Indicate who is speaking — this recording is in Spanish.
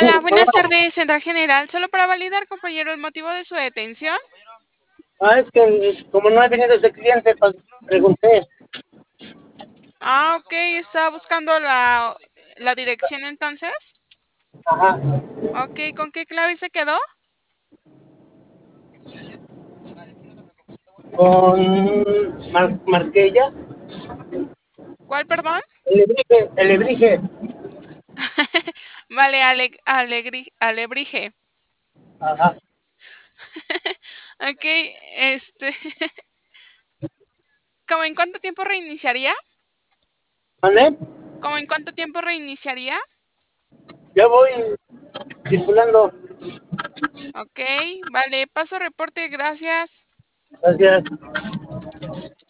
Speaker 1: Hola, buenas tardes, Central General. Solo para validar, compañero, el motivo de su detención.
Speaker 2: Es que como no ha venido ese cliente, pues pregunté.
Speaker 1: Ok, estaba buscando la dirección entonces.
Speaker 2: Ajá.
Speaker 1: Ok, ¿con qué clave se quedó?
Speaker 2: Con Marquella,
Speaker 1: ¿Cuál, perdón?
Speaker 2: el Ebrige.
Speaker 1: Vale, Alebrije.
Speaker 2: Ajá.
Speaker 1: Ok, este, ¿cómo en cuánto tiempo reiniciaría?
Speaker 2: ¿Vale?
Speaker 1: ¿Cómo en cuánto tiempo reiniciaría?
Speaker 2: Ya voy circulando.
Speaker 1: Ok, vale, paso reporte, gracias.
Speaker 2: Gracias.